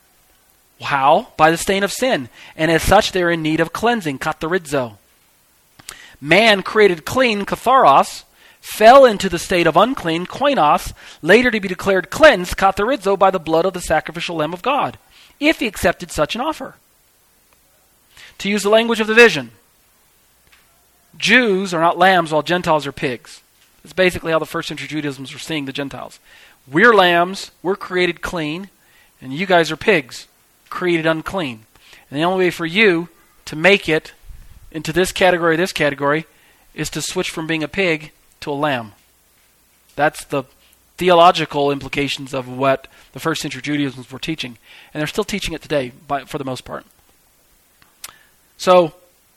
How? By the stain of sin. And as such, they're in need of cleansing, katharizo. Man created clean, katharos, fell into the state of unclean, koinos, later to be declared cleansed, katharizo, by the blood of the sacrificial Lamb of God, if he accepted such an offer. To use the language of the vision, Jews are not lambs while Gentiles are pigs. That's basically how the first century Judaisms were seeing the Gentiles. We're lambs, we're created clean, and you guys are pigs, created unclean. And the only way for you to make it into this category, is to switch from being a pig to a lamb. That's the theological implications of what the first century Judaisms were teaching. And they're still teaching it today, for the most part. So,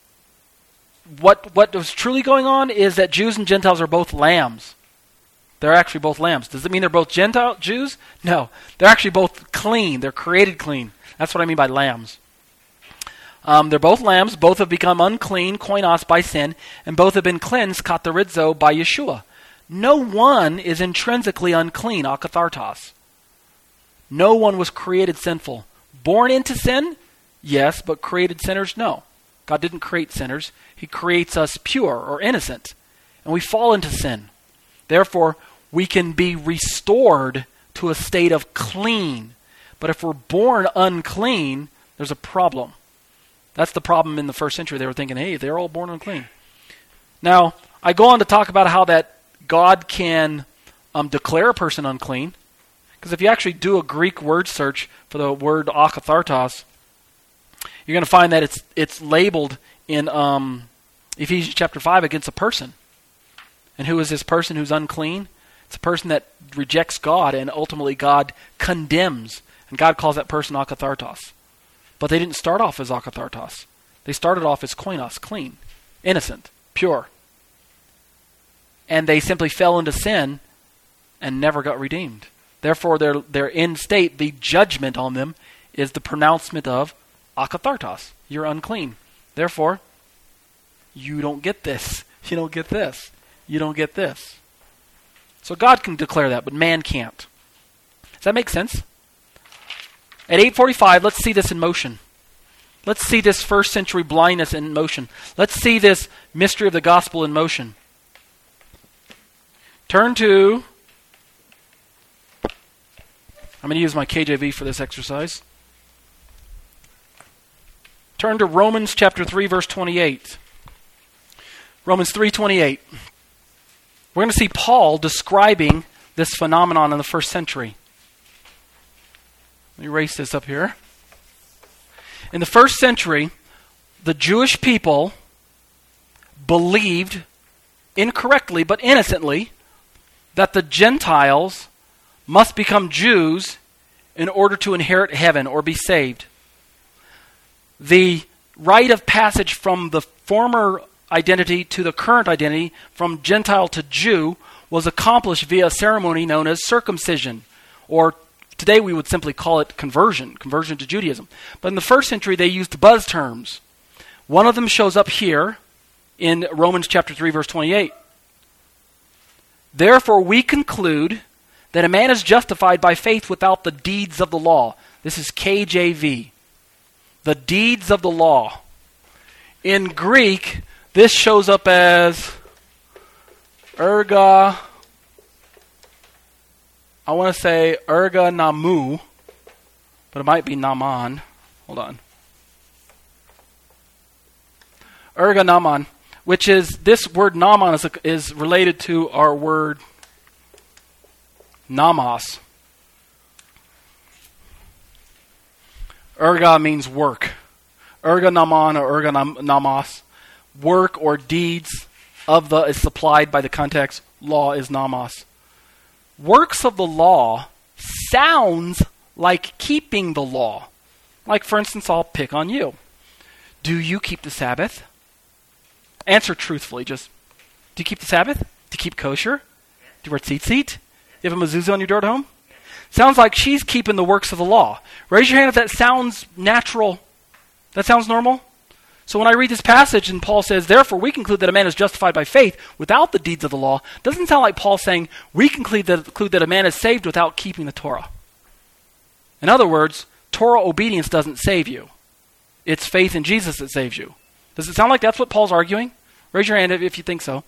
what was truly going on is that Jews and Gentiles are both lambs. They're actually both lambs. Does it mean they're both Gentile Jews? No. They're actually both clean. They're created clean. That's what I mean by lambs. They're both lambs. Both have become unclean, koinos, by sin, and both have been cleansed, katharizo, by Yeshua. No one is intrinsically unclean, akathartos. No one was created sinful. Born into sin? Yes, but created sinners? No. God didn't create sinners. He creates us pure or innocent. And we fall into sin. Therefore, we can be restored to a state of clean. But if we're born unclean, there's a problem. That's the problem in the first century. They were thinking, hey, they're all born unclean. Now, I go on to talk about how that God can declare a person unclean. Because if you actually do a Greek word search for the word akathartos, you're going to find that it's labeled in Ephesians chapter 5 against a person. And who is this person who's unclean? It's a person that rejects God, and ultimately God condemns. And God calls that person akathartos. But they didn't start off as akathartos. They started off as koinos, clean, innocent, pure. And they simply fell into sin and never got redeemed. Therefore, their end state, the judgment on them, is the pronouncement of akathartos. You're unclean. Therefore, you don't get this. You don't get this. You don't get this. So God can declare that, but man can't. Does that make sense? At 8:45, let's see this in motion. Let's see this first century blindness in motion. Let's see this mystery of the gospel in motion. Turn to, I'm going to use my KJV for this exercise. Turn to Romans chapter 3, verse 28. Romans 3:28. We're going to see Paul describing this phenomenon in the first century. Let me erase this up here. In the first century, the Jewish people believed incorrectly but innocently that the Gentiles must become Jews in order to inherit heaven or be saved. The rite of passage from the former identity to the current identity, from Gentile to Jew, was accomplished via a ceremony known as circumcision, or today we would simply call it conversion to Judaism. But in the first century they used buzz terms. One of them shows up here in Romans chapter 3, verse 28. Therefore we conclude that a man is justified by faith without the deeds of the law. This is KJV. The deeds of the law. In Greek, this shows up as erga, I want to say erga namu, but it might be naman. Hold on. Erga naman, which is, this word naman is related to our word namas. Erga means work. Erga naman or erga namas. Work or deeds of the is supplied by the context. Law is namas. Works of the law sounds like keeping the law. Like, for instance, I'll pick on you. Do you keep the Sabbath? Answer truthfully. Just, do you keep the Sabbath? Do you keep kosher? Do you wear tzitzit? Do you have a mezuzah on your door at home? Sounds like she's keeping the works of the law. Raise your hand if that sounds natural. That sounds normal? So when I read this passage and Paul says, therefore we conclude that a man is justified by faith without the deeds of the law, doesn't sound like Paul saying we conclude that a man is saved without keeping the Torah. In other words, Torah obedience doesn't save you. It's faith in Jesus that saves you. Does it sound like that's what Paul's arguing? Raise your hand if you think so.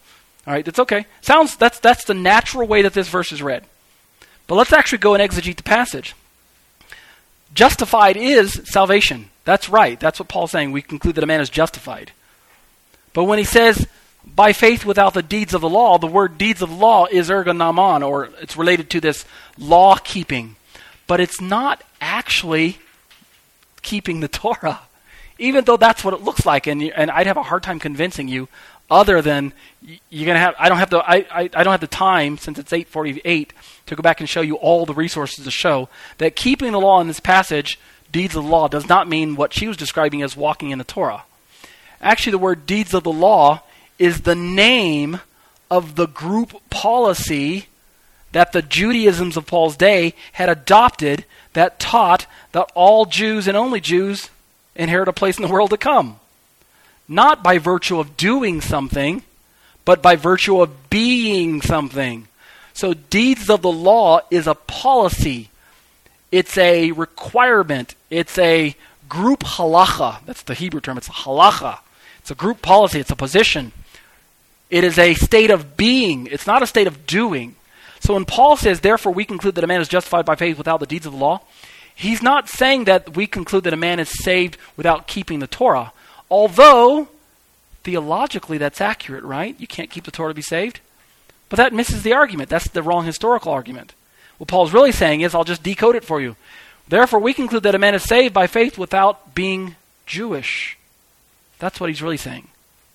All right, it's okay. That's the natural way that this verse is read. But let's actually go and exegete the passage. Justified is salvation. That's right. That's what Paul's saying. We conclude that a man is justified. But when he says, by faith without the deeds of the law, the word deeds of law is ergonomon, or it's related to this law keeping. But it's not actually keeping the Torah, even though that's what it looks like. And I'd have a hard time convincing you, other than you're gonna have. I don't have the time, since it's 8:48, to go back and show you all the resources to show that keeping the law in this passage, deeds of the law, does not mean what she was describing as walking in the Torah. Actually, the word deeds of the law is the name of the group policy that the Judaisms of Paul's day had adopted, that taught that all Jews and only Jews inherit a place in the world to come. Not by virtue of doing something, but by virtue of being something. So deeds of the law is a policy. It's a requirement. It's a group halacha. That's the Hebrew term. It's a halacha. It's a group policy. It's a position. It is a state of being. It's not a state of doing. So when Paul says, therefore we conclude that a man is justified by faith without the deeds of the law, he's not saying that we conclude that a man is saved without keeping the Torah. Although, theologically that's accurate, right? You can't keep the Torah to be saved. But that misses the argument. That's the wrong historical argument. What Paul's really saying is, I'll just decode it for you. Therefore we conclude that a man is saved by faith without being Jewish. That's what he's really saying.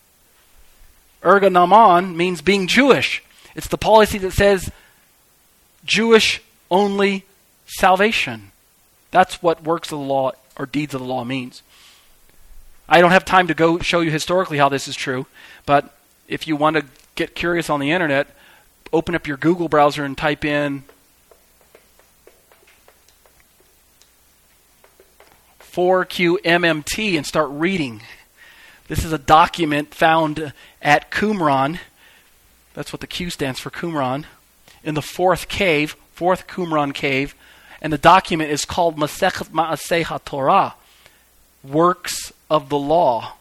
Ergonomon means being Jewish. It's the policy that says Jewish only salvation. That's what works of the law or deeds of the law means. I don't have time to go show you historically how this is true, but if you want to get curious on the internet, open up your Google browser and type in 4QMMT and start reading. This is a document found at Qumran. That's what the Q stands for, Qumran. In the fourth Qumran cave. And the document is called Masechet Ma'aseh HaTorah, Works of the Law.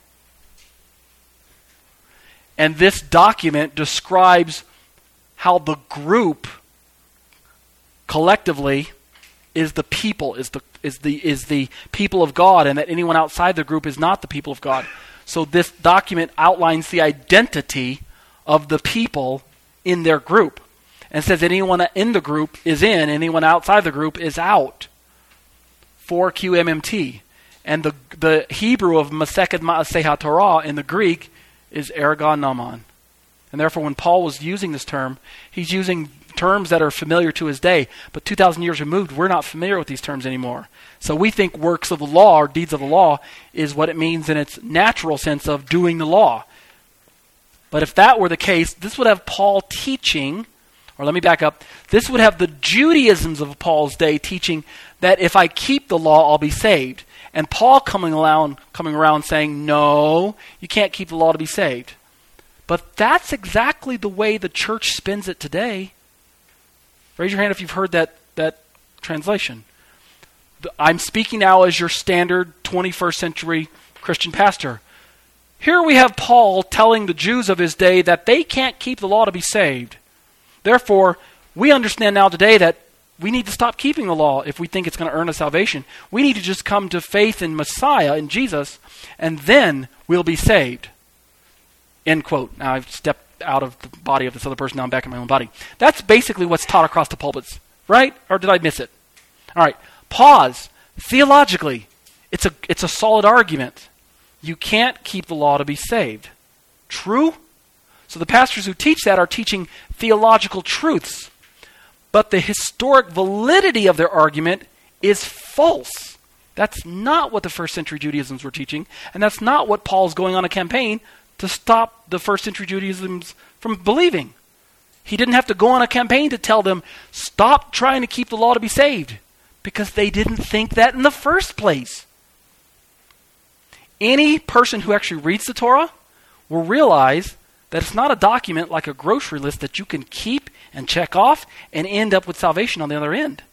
And this document describes how the group collectively is the people, is the people of God, and that anyone outside the group is not the people of God. So this document outlines the identity of the people in their group. And says anyone in the group is in, anyone outside the group is out. 4QMMT. And the Hebrew of Masechet Ma'aseh HaTorah in the Greek is ergonomon. And therefore when Paul was using this term, he's using terms that are familiar to his day. But 2,000 years removed, we're not familiar with these terms anymore. So we think works of the law or deeds of the law is what it means in its natural sense of doing the law. But if that were the case, this would have Paul teaching, or let me back up, this would have the Judaisms of Paul's day teaching that if I keep the law, I'll be saved. And Paul coming around saying, no, you can't keep the law to be saved. But that's exactly the way the church spins it today. Raise your hand if you've heard that translation. I'm speaking now as your standard 21st century Christian pastor. Here we have Paul telling the Jews of his day that they can't keep the law to be saved. Therefore, we understand now today that we need to stop keeping the law if we think it's going to earn us salvation. We need to just come to faith in Messiah, in Jesus, and then we'll be saved. End quote. Now I've stepped out of the body of this other person, now I'm back in my own body. That's basically what's taught across the pulpits, right? Or did I miss it? All right, pause. Theologically, it's a solid argument. You can't keep the law to be saved. True? So the pastors who teach that are teaching theological truths. But the historic validity of their argument is false. That's not what the first century Judaisms were teaching, and that's not what Paul's going on a campaign to stop the first century Judaisms from believing. He didn't have to go on a campaign to tell them, stop trying to keep the law to be saved, because they didn't think that in the first place. Any person who actually reads the Torah will realize that it's not a document like a grocery list that you can keep and check off and end up with salvation on the other end.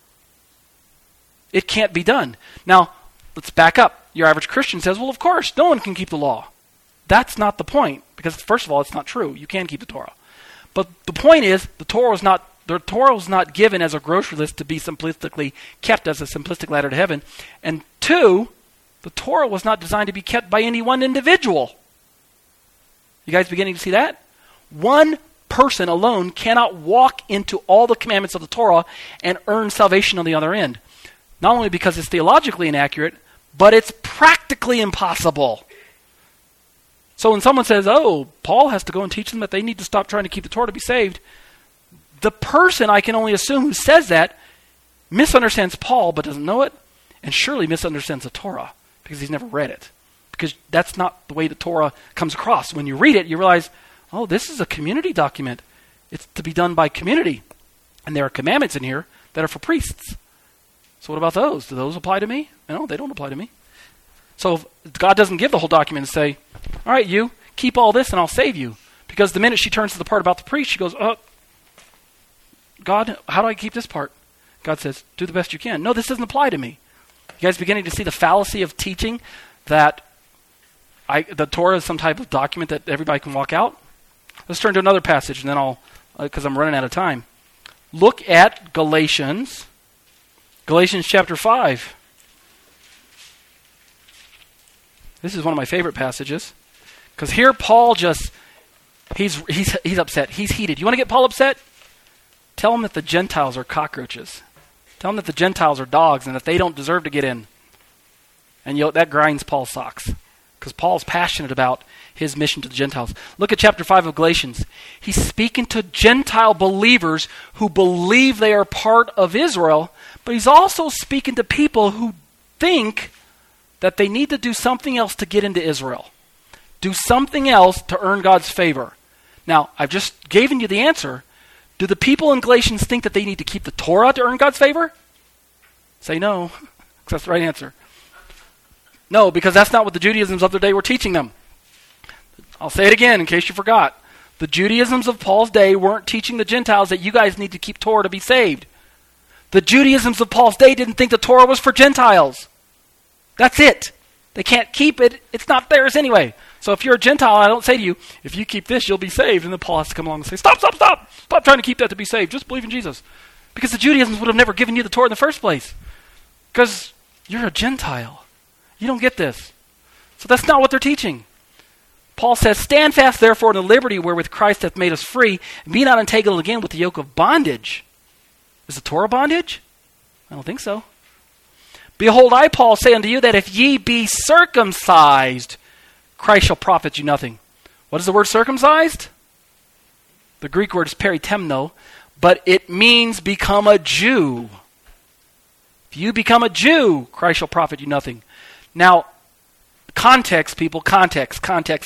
It can't be done. Now, let's back up. Your average Christian says, well, of course, no one can keep the law. That's not the point, because first of all, it's not true. You can keep the Torah. But the point is, the Torah was not given as a grocery list to be simplistically kept as a simplistic ladder to heaven. And two, the Torah was not designed to be kept by any one individual. You guys beginning to see that? One person alone cannot walk into all the commandments of the Torah and earn salvation on the other end. Not only because it's theologically inaccurate, but it's practically impossible. So when someone says, oh, Paul has to go and teach them that they need to stop trying to keep the Torah to be saved, the person, I can only assume, who says that misunderstands Paul but doesn't know it, and surely misunderstands the Torah because he's never read it. Because that's not the way the Torah comes across. When you read it, you realize, oh, this is a community document. It's to be done by community. And there are commandments in here that are for priests. So what about those? Do those apply to me? No, they don't apply to me. So if God doesn't give the whole document and say, all right, you, keep all this and I'll save you. Because the minute she turns to the part about the priest, she goes, oh, God, how do I keep this part? God says, do the best you can. No, this doesn't apply to me. You guys beginning to see the fallacy of teaching that the Torah is some type of document that everybody can walk out? Let's turn to another passage, and then I'll, because I'm running out of time. Look at Galatians chapter 5. This is one of my favorite passages, because here Paul he's upset. He's heated. You want to get Paul upset? Tell him that the Gentiles are cockroaches. Tell him that the Gentiles are dogs and that they don't deserve to get in. And that grinds Paul's socks, because Paul's passionate about his mission to the Gentiles. Look at chapter 5 of Galatians. He's speaking to Gentile believers who believe they are part of Israel, but he's also speaking to people who think that they need to do something else to get into Israel. Do something else to earn God's favor. Now, I've just given you the answer. Do the people in Galatians think that they need to keep the Torah to earn God's favor? Say no, because that's the right answer. No, because that's not what the Judaisms of their day were teaching them. I'll say it again in case you forgot. The Judaisms of Paul's day weren't teaching the Gentiles that you guys need to keep Torah to be saved. The Judaisms of Paul's day didn't think the Torah was for Gentiles. That's it. They can't keep it. It's not theirs anyway. So if you're a Gentile, I don't say to you, if you keep this, you'll be saved. And then Paul has to come along and say, stop. Stop trying to keep that to be saved. Just believe in Jesus. Because the Judaisms would have never given you the Torah in the first place. Because you're a Gentile. You don't get this. So that's not what they're teaching. Paul says, stand fast therefore in the liberty wherewith Christ hath made us free, and be not entangled again with the yoke of bondage. Is the Torah bondage? I don't think so. Behold, I, Paul, say unto you that if ye be circumcised, Christ shall profit you nothing. What is the word circumcised? The Greek word is peritemno, but it means become a Jew. If you become a Jew, Christ shall profit you nothing. Now, context, people, context.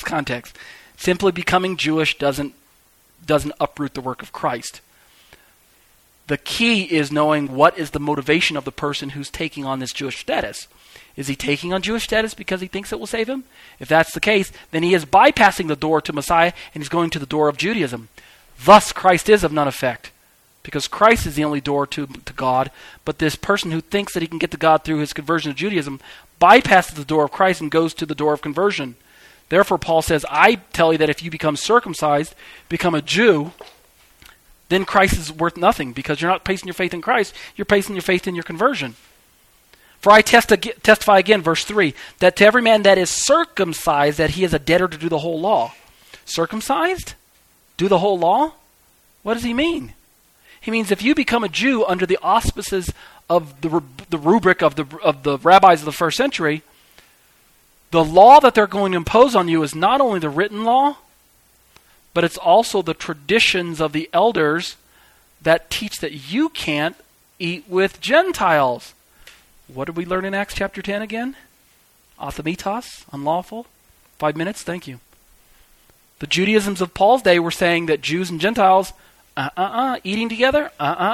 Simply becoming Jewish doesn't uproot the work of Christ. The key is knowing what is the motivation of the person who's taking on this Jewish status. Is he taking on Jewish status because he thinks it will save him? If that's the case, then he is bypassing the door to Messiah and he's going to the door of Judaism. Thus, Christ is of none effect, because Christ is the only door to God, but this person who thinks that he can get to God through his conversion to Judaism bypasses the door of Christ and goes to the door of conversion. Therefore, Paul says, I tell you that if you become circumcised, become a Jew, then Christ is worth nothing, because you're not placing your faith in Christ, you're placing your faith in your conversion. For I testify again, verse 3, that to every man that is circumcised, that he is a debtor to do the whole law. Circumcised? Do the whole law? What does he mean? He means if you become a Jew under the auspices of the rubric of the rabbis of the first century, the law that they're going to impose on you is not only the written law, but it's also the traditions of the elders that teach that you can't eat with Gentiles. What did we learn in Acts chapter 10 again? Athamitos, unlawful. 5 minutes, thank you. The Judaisms of Paul's day were saying that Jews and Gentiles, eating together,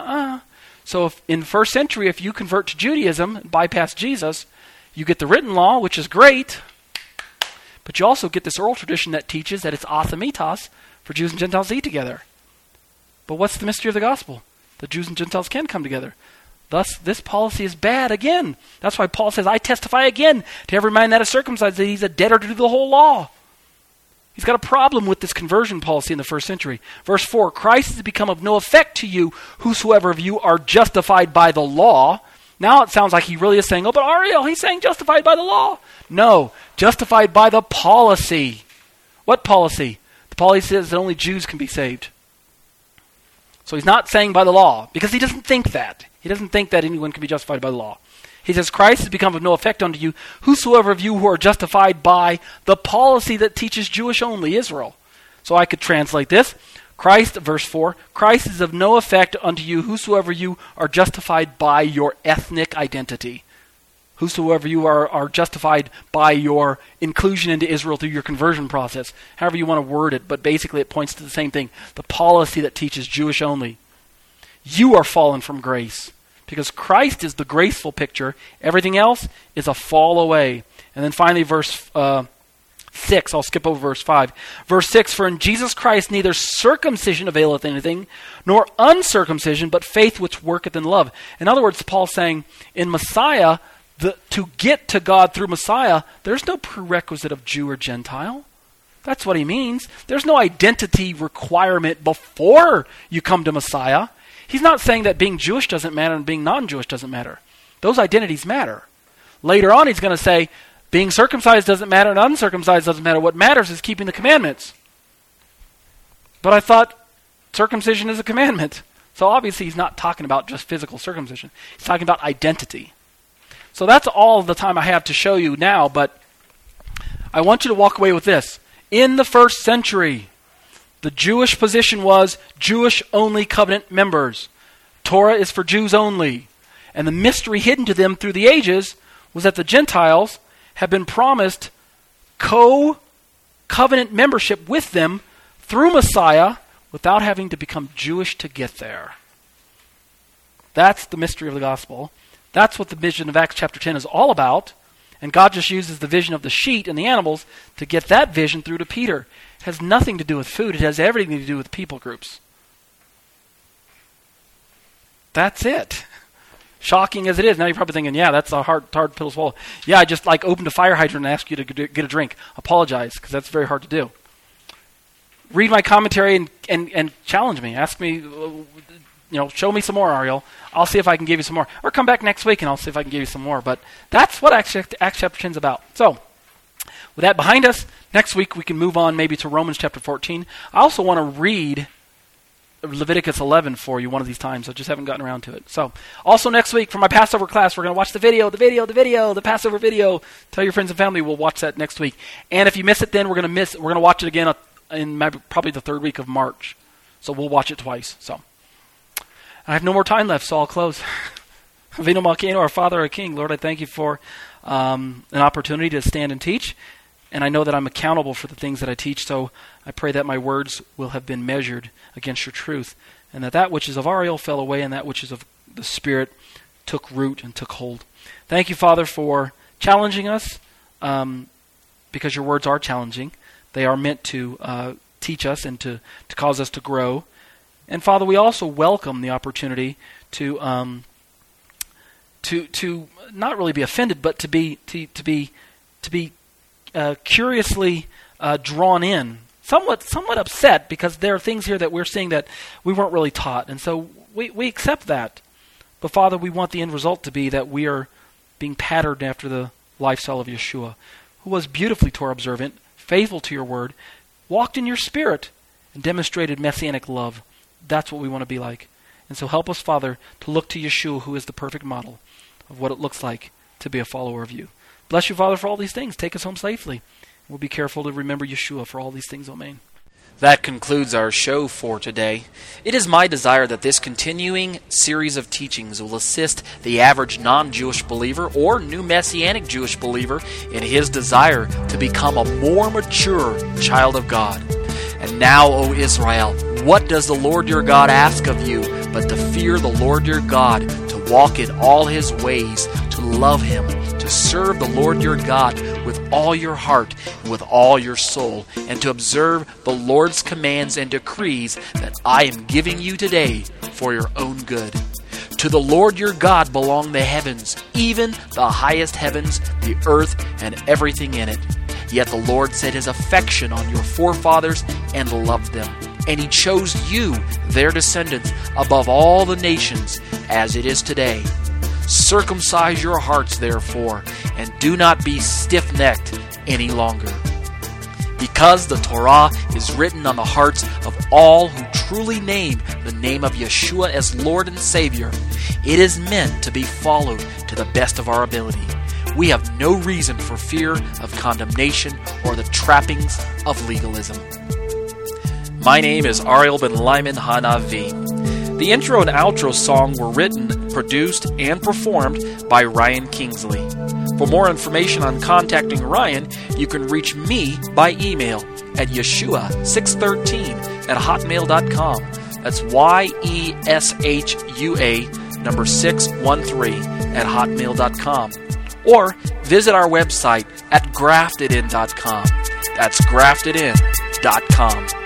So if in the first century, if you convert to Judaism and bypass Jesus, you get the written law, which is great, but you also get this oral tradition that teaches that it's athamitos for Jews and Gentiles to eat together. But what's the mystery of the gospel? The Jews and Gentiles can come together. Thus, this policy is bad again. That's why Paul says, I testify again to every man that is circumcised that he's a debtor to do the whole law. He's got a problem with this conversion policy in the first century. Verse 4, Christ has become of no effect to you, whosoever of you are justified by the law. Now it sounds like he really is saying, oh, but Ariel, he's saying justified by the law. No, justified by the policy. What policy? The policy says that only Jews can be saved. So he's not saying by the law, because he doesn't think that. He doesn't think that anyone can be justified by the law. He says, Christ has become of no effect unto you, whosoever of you who are justified by the policy that teaches Jewish only Israel. So I could translate this. Christ, verse 4, Christ is of no effect unto you, whosoever you are justified by your ethnic identity. Whosoever you are justified by your inclusion into Israel through your conversion process. However you want to word it, but basically it points to the same thing. The policy that teaches Jewish only. You are fallen from grace. Because Christ is the graceful picture. Everything else is a fall away. And then finally, verse 6. I'll skip over verse 5. Verse 6, for in Jesus Christ neither circumcision availeth anything, nor uncircumcision, but faith which worketh in love. In other words, Paul's saying, in Messiah, to get to God through Messiah, there's no prerequisite of Jew or Gentile. That's what he means. There's no identity requirement before you come to Messiah. He's not saying that being Jewish doesn't matter and being non-Jewish doesn't matter. Those identities matter. Later on, he's going to say, being circumcised doesn't matter and uncircumcised doesn't matter. What matters is keeping the commandments. But I thought circumcision is a commandment. So obviously he's not talking about just physical circumcision. He's talking about identity. So that's all the time I have to show you now, but I want you to walk away with this. In the first century, the Jewish position was Jewish-only covenant members. Torah is for Jews only. And the mystery hidden to them through the ages was that the Gentiles have been promised co-covenant membership with them through Messiah without having to become Jewish to get there. That's the mystery of the gospel. That's what the vision of Acts chapter 10 is all about. And God just uses the vision of the sheet and the animals to get that vision through to Peter. It has nothing to do with food. It has everything to do with people groups. That's it. Shocking as it is. Now you're probably thinking, yeah, that's a hard pill to swallow. Yeah, I just opened a fire hydrant and asked you to get a drink. Apologize, because that's very hard to do. Read my commentary and challenge me. Ask me, show me some more, Ariel. I'll see if I can give you some more. Or come back next week and I'll see if I can give you some more. But that's what Acts chapter 10 is about. So, with that behind us, next week we can move on maybe to Romans chapter 14. I also want to read Leviticus 11 for you one of these times. I just haven't gotten around to it. So, also next week for my Passover class, we're going to watch the Passover video. Tell your friends and family we'll watch that next week. And if you miss it then, we're going to watch it again in probably the third week of March. So we'll watch it twice. So, I have no more time left, so I'll close. Avinu Malkeinu, our Father, our King. Lord, I thank you for an opportunity to stand and teach. And I know that I'm accountable for the things that I teach, so I pray that my words will have been measured against your truth, and that which is of Ariel fell away, and that which is of the Spirit took root and took hold. Thank you, Father, for challenging us, because your words are challenging. They are meant to teach us and to cause us to grow. And Father, we also welcome the opportunity to not really be offended, but to be curiously drawn in, somewhat upset, because there are things here that we're seeing that we weren't really taught, and so we accept that. But Father, we want the end result to be that we are being patterned after the lifestyle of Yeshua, who was beautifully Torah observant, faithful to your word, walked in your spirit, and demonstrated messianic love. That's what we want to be like. And so help us, Father, to look to Yeshua, who is the perfect model of what it looks like to be a follower of you. Bless you, Father, for all these things. Take us home safely. We'll be careful to remember Yeshua for all these things, Amen. That concludes our show for today. It is my desire that this continuing series of teachings will assist the average non-Jewish believer or new Messianic Jewish believer in his desire to become a more mature child of God. And now, O Israel, what does the Lord your God ask of you but to fear the Lord your God, to walk in all his ways, to love him, to serve the Lord your God with all your heart and with all your soul, and to observe the Lord's commands and decrees that I am giving you today for your own good. To the Lord your God belong the heavens, even the highest heavens, the earth, and everything in it. Yet the Lord set his affection on your forefathers and loved them. And he chose you, their descendants, above all the nations, as it is today. Circumcise your hearts, therefore, and do not be stiff-necked any longer. Because the Torah is written on the hearts of all who truly name the name of Yeshua as Lord and Savior, it is meant to be followed to the best of our ability. We have no reason for fear of condemnation or the trappings of legalism. My name is Ariel Ben Lyman Hanavi. The intro and outro song were written, produced, and performed by Ryan Kingsley. For more information on contacting Ryan, you can reach me by email at yeshua613@hotmail.com. That's YESHUA 613@hotmail.com. Or visit our website at graftedin.com. That's graftedin.com.